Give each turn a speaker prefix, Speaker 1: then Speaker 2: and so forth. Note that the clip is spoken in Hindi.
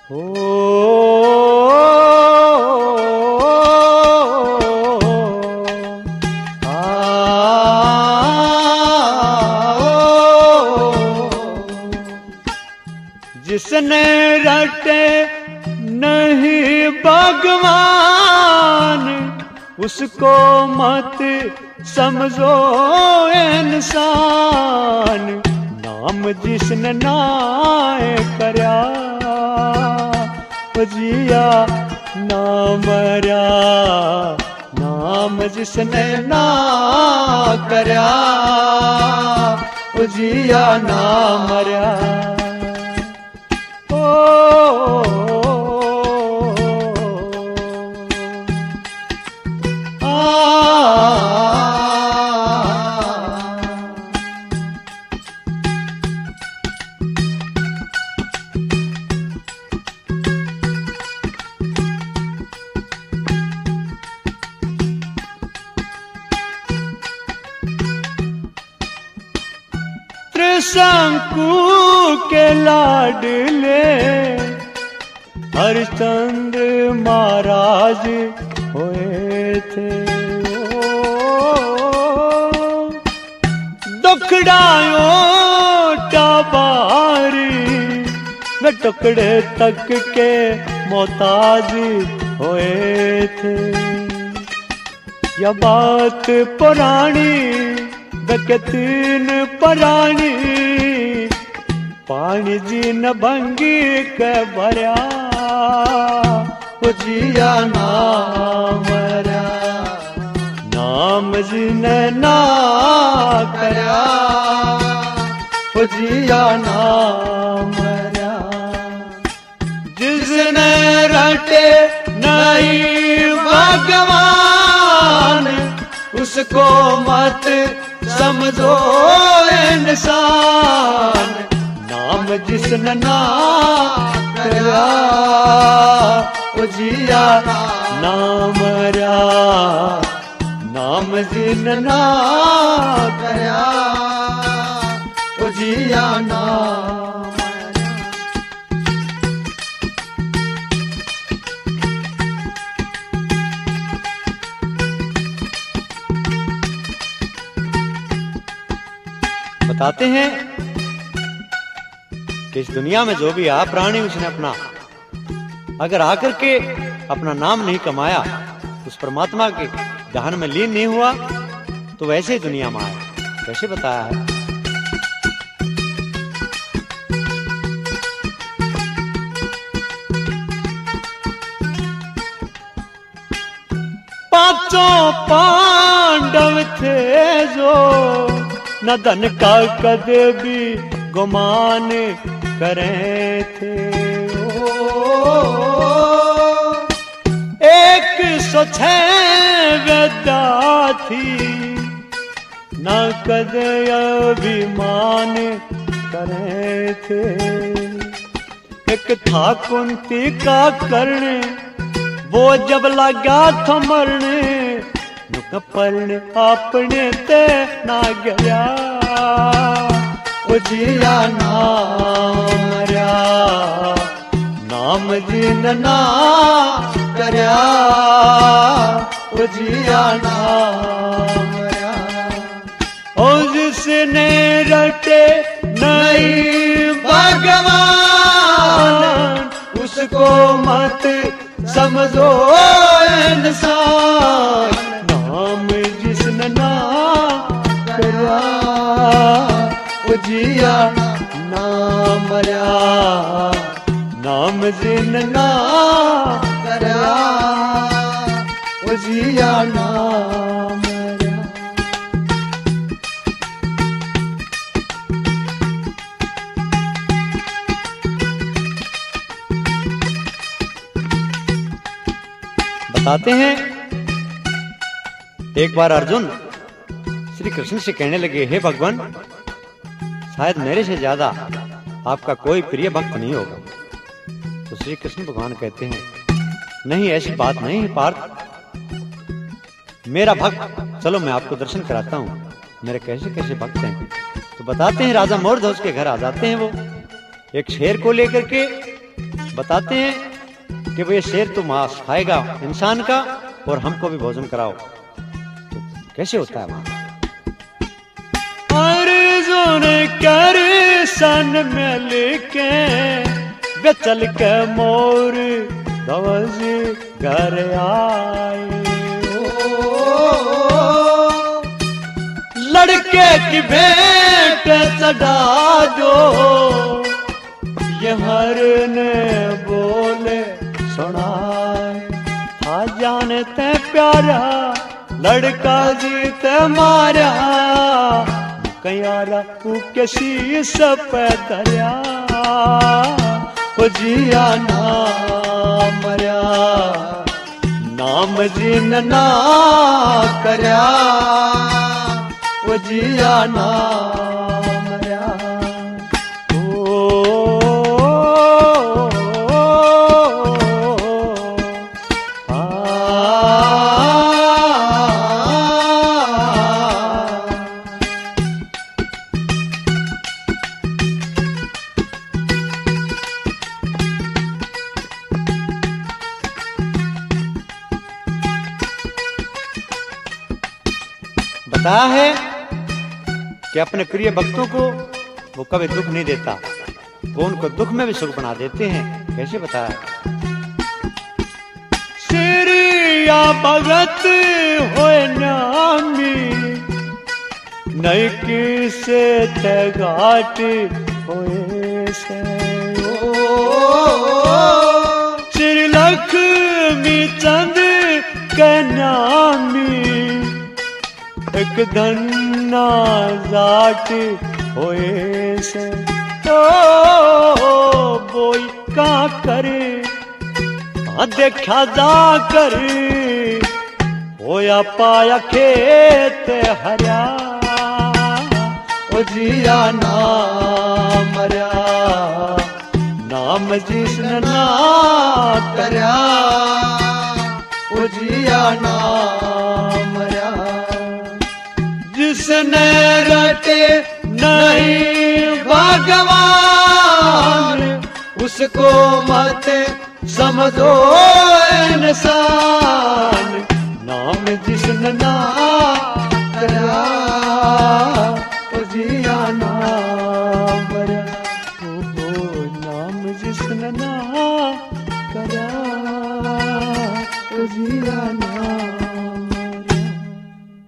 Speaker 1: हो जिसने रटे नहीं भगवान उसको मत समझो इंसान। नाम जिसने नाए करया जिया ना मरया। नाम जिसने ना करया जिया ना मरया। त्रिशंकु के लाडले हरिश्चंद्र महाराज हुए थे। दुखड़ायो टाबारी में टुकड़े तक के मोहताज हुए थे। यह बात पुरानी के तीन परानी पानी जी न भंगी के भरया जिया ना मरया। नाम जी ने ना करया जिया ना मरया। जिसने रटे नहीं भगवान उसको मत समझो इंसान। नाम जिसने ना करया जिया ना मरया। नाम जिसने ना करया जिया ना मरया। बताते हैं कि इस दुनिया में जो भी आ प्राणी उसने अपना अगर आकर के अपना नाम नहीं कमाया उस परमात्मा के ध्यान में लीन नहीं हुआ तो वैसे ही दुनिया में आया। कैसे बताया है? पांचों पांडव थे जो न धन का कदे भी गुमान करे थे। 106 विद्या थी न कदे अभिमान करे थे। एक था कुंती का करने वो जब लगा था मरने पर्ण अपने ते ना गया जिया ना मरया। नाम जिन ना करया जिया ना मरया। और जिसने रटे नहीं भगवान उसको मत समझो इंसान। नाम जिसने ना करया जिया ना मरया। नाम जिन ना करया जिया ना मरया। बताते हैं एक बार अर्जुन श्री कृष्ण से कहने लगे, हे भगवान शायद मेरे से ज्यादा आपका कोई प्रिय भक्त नहीं होगा। तो श्री कृष्ण भगवान कहते हैं, नहीं ऐसी बात नहीं है पार्थ, मेरा भक्त, चलो मैं आपको दर्शन कराता हूँ मेरे कैसे कैसे भक्त हैं। तो बताते हैं राजा मोरध्वज के घर आ जाते हैं वो एक शेर को लेकर के बताते हैं कि वो ये शेर तो मांस खाएगा इंसान का और हमको भी भोजन कराओ। तो कैसे होता है वहां?
Speaker 2: कर सन में लेके वे चल के मोर दवज घर आए। लड़के की भेंट चढ़ा दो ये हर ने बोले सुनाए। था जानते प्यारा लड़का जीत मारा कयारा के शीश पे दरिया। ओ जिया नाम मरिया नाम जिन ना करया। ओ जिया नाम मरिया
Speaker 1: बताया है कि अपने प्रिय भक्तों को वो कभी दुख नहीं देता, वो उनको दुख में भी सुख बना देते हैं। कैसे बताया?
Speaker 2: सिरिया भगत होए नामी नई किसे घाट होए से। श्री लक्ष्मी चंद के नामी एक धन्ना जाट होए से। बोई का करे देखा जा कर होया पाया खेत हरिया। ओ जिया नाम मरिया नाम जिसने ना करया। ओ जिया नाम मरिया जिसने रटे नहीं भगवान उसको मत समझो इंसान। नाम जिसने ना करया